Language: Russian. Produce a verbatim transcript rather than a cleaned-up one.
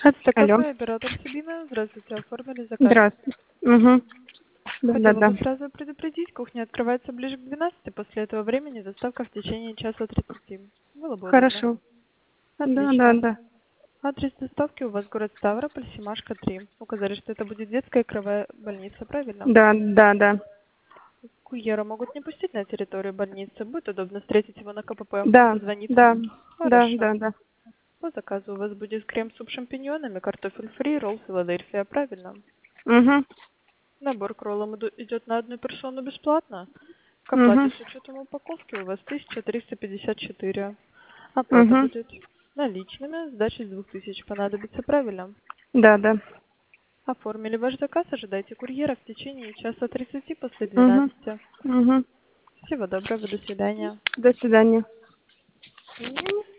Алло. Стокатный оператор Сабина. Здравствуйте, оформили заказ. Здравствуйте. Угу. Да, да, Хотела да. бы сразу предупредить, кухня открывается ближе к двенадцати, после этого времени доставка в течение часа тридцати. Было бы удобно. Хорошо. Да, да, Отлично. да. Адрес доставки у вас город Ставрополь, Семашко, три. Указали, что это будет детская кровая больница, правильно? Да, да, да. Курьера могут не пустить на территорию больницы. Будет удобно встретить его на КПП. Да, Позвонить. да. Да, Хорошо. да, да. По заказу у вас будет крем-суп с шампиньонами, картофель фри, ролл Филадельфия, правильно? Угу. Набор к роллам иду- идет на одну персону бесплатно. К оплате Угу. с учетом упаковки у вас тысяча триста пятьдесят четыре. Оплата Угу. будет наличными, сдача с двух тысяч понадобится, правильно? Да, да. Оформили ваш заказ, ожидайте курьера в течение часа тридцати после Угу. двенадцати. Угу. Всего доброго, до свидания. До свидания.